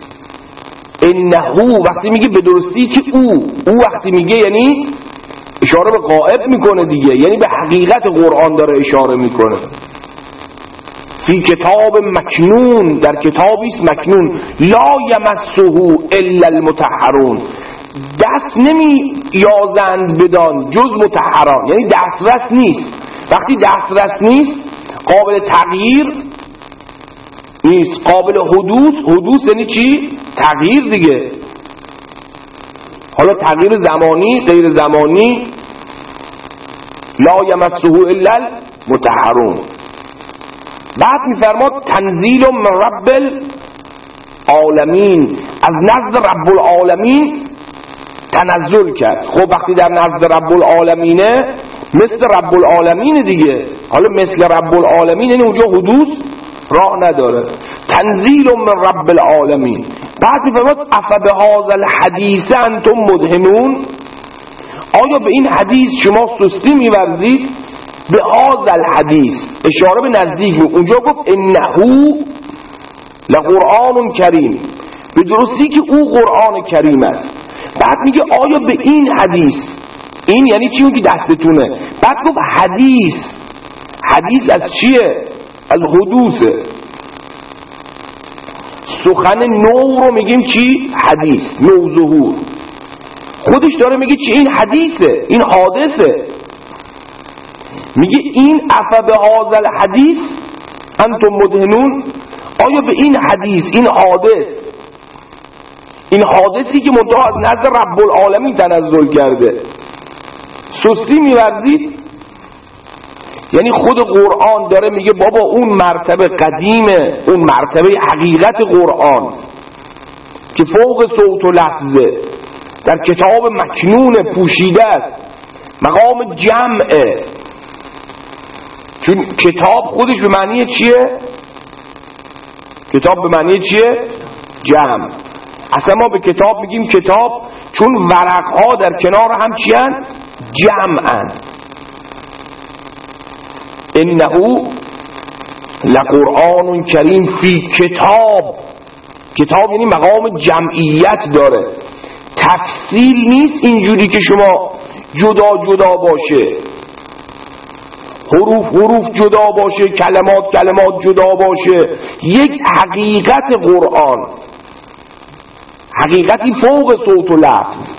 انه وقتی میگه به درستی که او او وقتی میگه یعنی اشاره به غائب میکنه دیگه، یعنی به حقیقت قرآن داره اشاره میکنه. فی کتاب مکنون، در کتابی است مکنون، لا یمسه الا المطهرون، دست نمی یازند بدان جز مطهران، یعنی دسترس نیست. وقتی دسترس نیست قابل تغییر نیست، قابل حدوث. حدوث یعنی چی؟ تغییر دیگه. حالا تغییر زمانی، غیر زمانی. لا یمسه الا المطهرون. بعد میفرماد تنزیل من رب العالمین، از نزد رب العالمین تنزل کرد. خب وقتی در نزد رب العالمینه مثل رب العالمین دیگه. حالا مثل رب العالمین یعنی اونجا حدوث راه نداره. تنزیل من رب العالمین. بعد میفرماد افبهذا الحدیث انتم مدهنون، آیا به این حدیث شما سستی می‌ورزید؟ به هذا الحدیث اشاره به نزدیک بود. اونجا گفت انه لقرآن کریم، به درستی که او قرآن کریم است. بعد میگه آیا به این حدیث، این یعنی چی؟ اون که دستتونه. بعد گفت حدیث. حدیث از چیه؟ از حدوثه. سخن نو رو میگیم چی؟ حدیث، نو ظهور. خودش داره میگه چی؟ این حدیثه، این حادثه. میگه این افبهذا الحدیث انتم مدهنون، آیا به این حدیث، این حادث، این حادثی که منتها از نزد رب العالمین تنزل کرده سستی می‌ورزید؟ یعنی خود قرآن داره میگه بابا اون مرتبه قدیمه، اون مرتبه حقیقت قرآن که فوق صوت و لفظه، در کتاب مکنون پوشیده است، مقام جمعه. چون کتاب خودش به معنی چیه؟ کتاب به معنی چیه؟ جمع. اصلا ما به کتاب میگیم کتاب چون ورقها در کنار هم چیان؟ جمعن. انه لقرآن کریم فی کتاب. کتاب یعنی مقام جمعیت داره، تفصیل نیست اینجوری که شما جدا جدا باشه، حروف حروف جدا باشه، کلمات کلمات جدا باشه. یک حقیقت قرآن، حقیقتی فوق صوت و لفظ،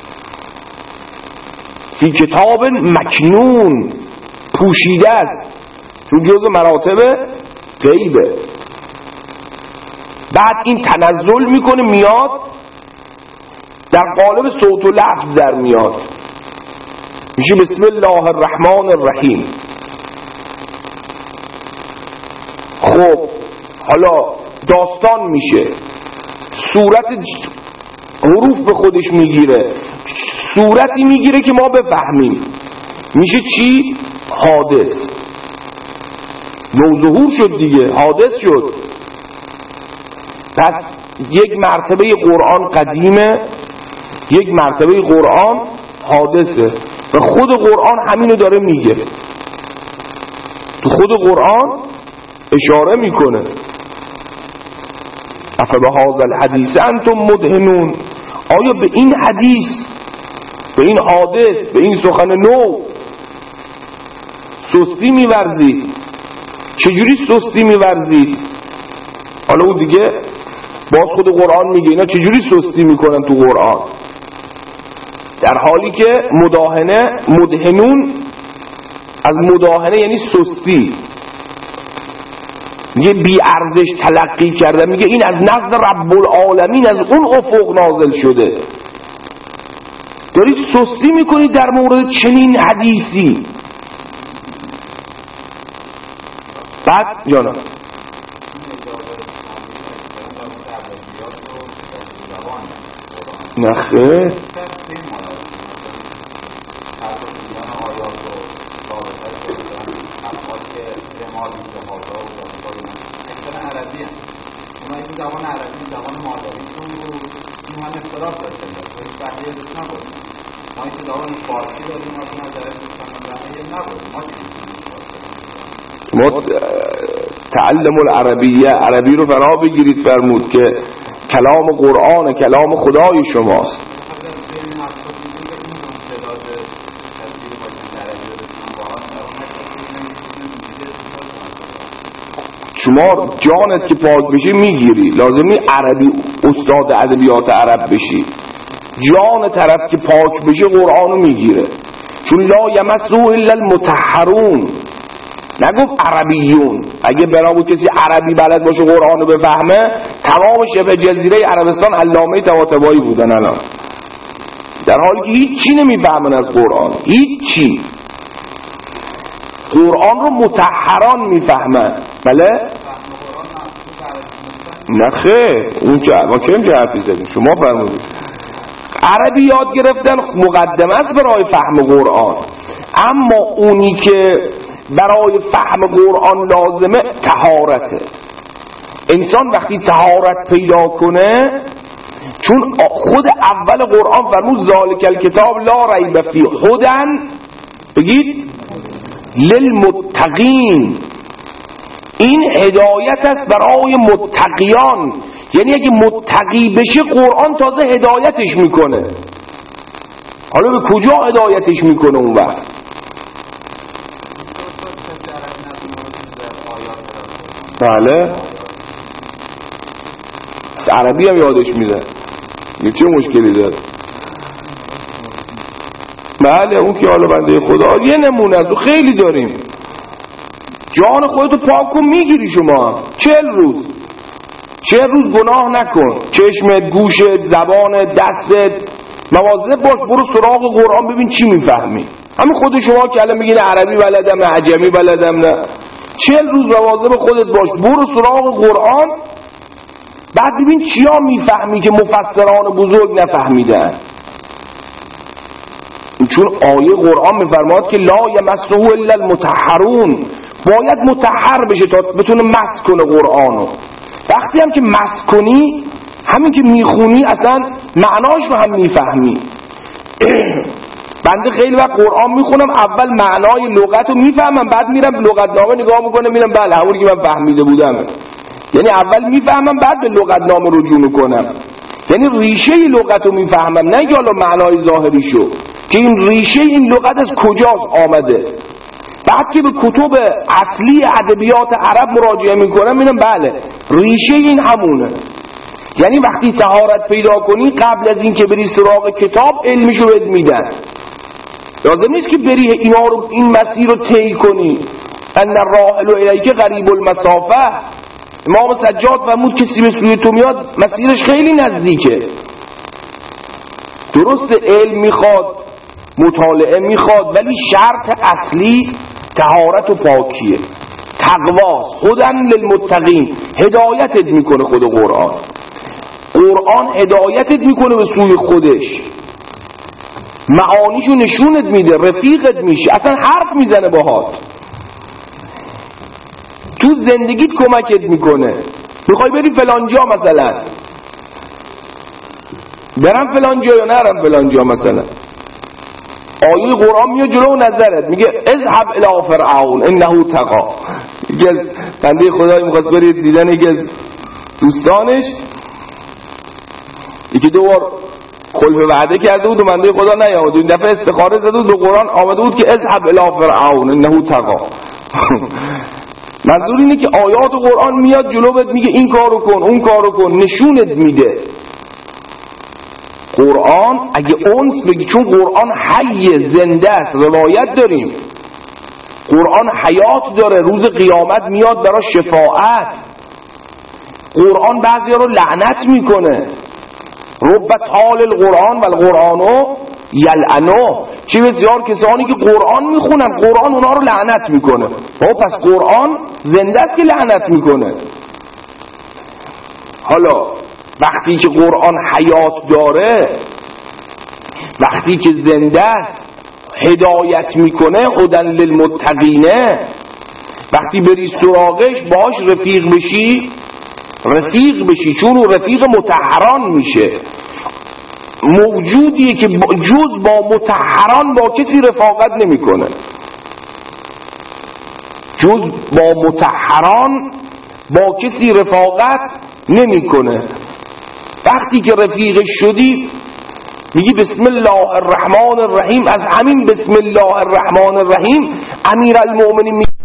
فی کتاب مکنون پوشیده است، چون جزء مراتب غیبه. بعد این تنزل میکنه، میاد در قالب صوت و لفظ در میاد، میشه بسم الله الرحمن الرحیم. خب حالا داستان میشه، صورت حروف به خودش میگیره، صورتی میگیره که ما بفهمیم، میشه چی؟ حادث. نوظهور شد دیگه، حادث شد. پس یک مرتبه قرآن قدیمه، یک مرتبه قرآن حادثه و خود قرآن همینو داره میگه. تو خود قرآن اشاره میکنه افبهذا الحدیث انتم مدهنون، آیا به این حدیث، به این حادث، به این سخن نو سستی میورزید؟ چجوری سستی میورزید؟ حالا اون دیگه باز خود قرآن میگه اینا چجوری سستی میکنن تو قرآن، در حالی که مداهنه، مدهنون از مداهنه یعنی سستی، میگه بی ارزش تلقی کرده، میگه این از نزد رب العالمین، از اون افق نازل شده. دارید سستی میکنید در مورد چنین حدیثی. بعد جانا نخه زبان عربی زبان مادریتون رو این هم اختلاف داشته باید بقیه دوست نبود. ما این زبان فارسی داریم، ما که نظره دوستان بقیه نبود. ما ما تعلم العربیه، عربی رو فرا بگیرید فرمود که کلام قرآن، کلام خدای شماست. شما جانت که پاک بشه میگیری، لازم نیست عربی استاد ادبیات عرب بشی. جان طرف که پاک بشه قرآنو میگیره، چون لا یمسه الا المطهرون، نگفت عربیون. اگه بنا بود کسی عربی بلد باشه قرآنو بفهمه، تمام شبه جزیره عربستان علامه طباطبایی بودن الان، در حالی که هیچی نمیفهمن از قرآن، هیچی. قرآن رو مطهران میفهمن. بله؟ نه خیر، اون که ما که چه حرفی زدیم، شما فرمودید. عربی یاد گرفتن مقدمه است برای فهم قرآن، اما اونی که برای فهم قرآن لازمه طهارته. انسان وقتی طهارت پیدا کنه، چون خود اول قرآن فرمود ذالک الکتاب لا ریب فیه هدی، بگید للمتقین، این هدایت است برای متقیان. یعنی اگه متقی بشه قرآن تازه هدایتش میکنه. حالا به کجا هدایتش میکنه اون وقت؟ بله عربی هم یادش میده، یه چه مشکلی داره؟ بله اون که حالا بنده خدا یه نمونه از او خیلی داریم. جان خودتو پاک کن میگیری شما چهل روز، چهل روز گناه نکن، چشمت، گوشت، زبانت، دستت مواظب باش، برو سراغ قرآن ببین چی میفهمی. همین خود شما که الان میگین عربی بلدم نه عجمی بلدم نه، چهل روز مواظب خودت باش، برو سراغ قرآن، بعد ببین چیا میفهمی که مفسران بزرگ نفهمیدن. چون آیه قرآن میفرماد که لا یمسه الا المطهرون، باید مطهر بشه تا بتونه مس کنه قرآنو. وقتی هم که مس کنی، همین که میخونی اصلا معناش رو هم میفهمی. بنده خیلی وقت قرآن میخونم، اول معنای لغت رو میفهمم، بعد میرم لغتنامه نگاه میکنم، میرم بله همونی که من فهمیده بودم. یعنی اول میفهمم بعد به لغتنامه رجوع میکنم. یعنی ریشه لغت رو میفهمم، نه که حالا معنای ظاهری شو، که این ریشه این لغت از کجاست آمده. بعد که به کتب اصلی ادبیات عرب مراجعه میکنم، میبینم بله ریشه این همونه. یعنی وقتی طهارت پیدا کنی، قبل از این که بری سراغ کتاب علمشو بهت میدن. لازم نیست که بری اینا رو این مسیر رو طی کنی. ان الراحل الیک قریب المسافه، امام سجاد فرمود کسی به سوی تو میاد مسیرش خیلی نزدیکه. درست علم میخواد، مطالعه میخواد، ولی شرط اصلی طهارت و پاکیه، تقوا. خودن للمتقین، هدایتت میکنه خود قرآن. قرآن هدایتت میکنه به سوی خودش، معانیشو نشونت میده، رفیقت میشه، اصلا حرف میزنه باهات، تو زندگیت کمکت میکنه. میخوای بری فلان جا مثلا، برم فلان جا یا نرم فلان جا مثلا، آیه قرآن میاد جلو نظرت میگه اذهب الی فرعون انه طغی. یکی از بنده خدایی میخواست برید دیدن یکی از دوستانش، یکی دو بار خلف وعده کرده بود و بنده خدا نیامد، این دفعه استخاره زده بود و قرآن آمده بود که اذهب الی فرعون انه طغی. منظور اینه که آیات قرآن میاد جلو بهت میگه این کارو کن اون کارو کن، نشونت میده. قرآن اگه اونس بگی، چون قرآن حی زنده است، روایت داریم قرآن حیات داره، روز قیامت میاد برای شفاعت. قرآن بعضی رو لعنت میکنه، رب طال القرآن و القرآنو یلعنو، چه بسیار کسانی که قرآن میخونن قرآن اونا رو لعنت میکنه. او پس قرآن زنده است که لعنت میکنه. حالا وقتی که قرآن حیات داره، وقتی که زنده است، هدایت میکنه، هدن للمتقینه، وقتی بری سراغش باش رفیق بشی، رفیق بشی، چون رفیق مطهران میشه. موجودیه که جز با مطهران با کسی رفاقت نمیکنه، جز با مطهران با کسی رفاقت نمیکنه. وقتی که رفیقش شدی میگی بسم الله الرحمن الرحیم، از همین بسم الله الرحمن الرحیم امیر المؤمنین می...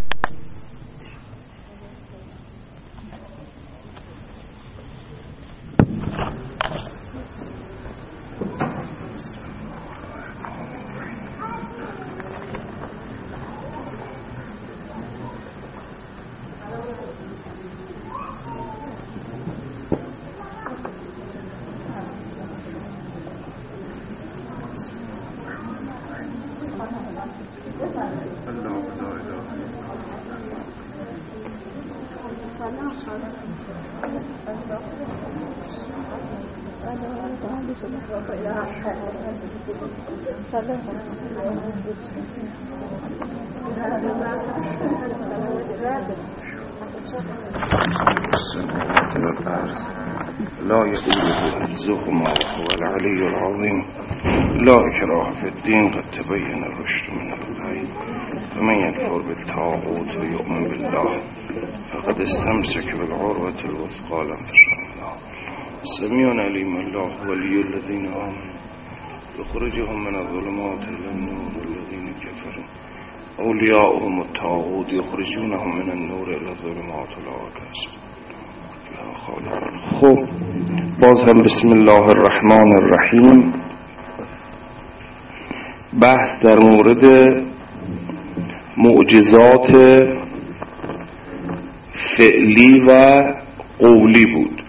لا يؤوده حفظهما وهو العلي العظيم. لا إكراه في الدين قد تبين الرشد من الغي، فمن يكفر بالطاغوت ويؤمن بالله فقد استمسك بالعروة الوثقى لا انفصام لها. سميع عليم. الله ولي الذين آمنوا يخرجهم من الظلمات إلى النور والذين كفروا أولياؤهم الطاغوت يخرجونهم من النور إلى الظلمات والعكاس. خب باز هم بسم الله الرحمن الرحیم. بحث در مورد معجزات فعلی و قولی بود.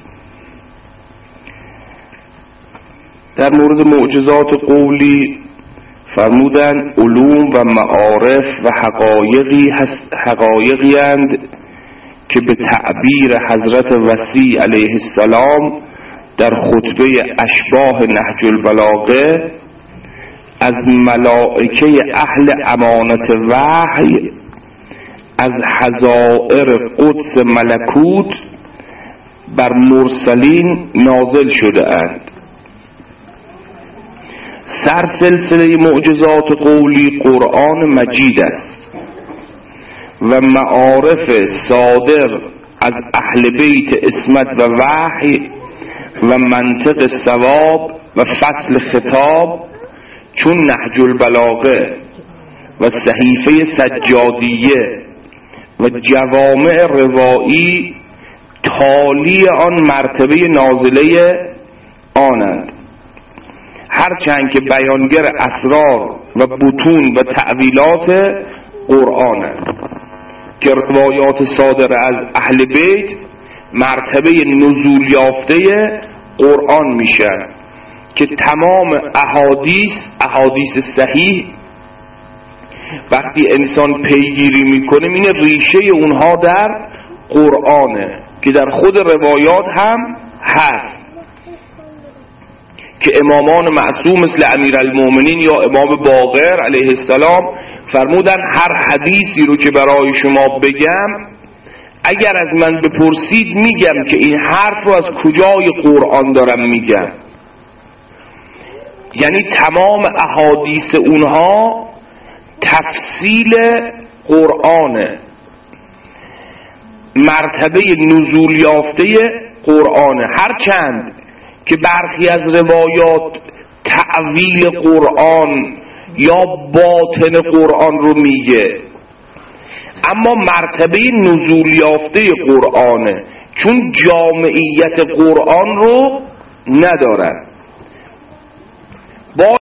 در مورد معجزات قولی فرمودن علوم و معارف و حقایقی هست حقایقی اند که به تعبیر حضرت وصی علیه السلام در خطبه اشباح نهج البلاغه از ملائکه اهل امانت وحی از حضائر قدس ملکوت بر مرسلین نازل شده اند. سرسلسله معجزات قولی قرآن مجید است و معارف صادر از اهل بیت عصمت و وحی و منطق ثواب و فصل خطاب چون نهج البلاغه و صحیفه سجادیه و جوامع روایی تالی آن مرتبه نازله آنند، هرچند که بیانگر اسرار و بطون و تعویلات قرآنند که روایات صادره از اهل بیت مرتبه نزول یافته قرآن میشن که تمام احادیث احادیث صحیح وقتی انسان پیگیری میکنه میینه ریشه اونها در قرآنه که در خود روایات هم هست که امامان معصوم مثل امیرالمومنین یا امام باقر علیه السلام فرمودن هر حدیثی رو که برای شما بگم اگر از من بپرسید میگم که این حرف رو از کجای قرآن دارم میگم. یعنی تمام احادیث اونها تفصیل قرآنه، مرتبه نزول یافته قرآنه، هرچند که برخی از روایات تعویل قرآن یا باطن قرآن رو میگه، اما مرتبه نزول یافته قرآنه چون جامعیت قرآن رو ندارن. با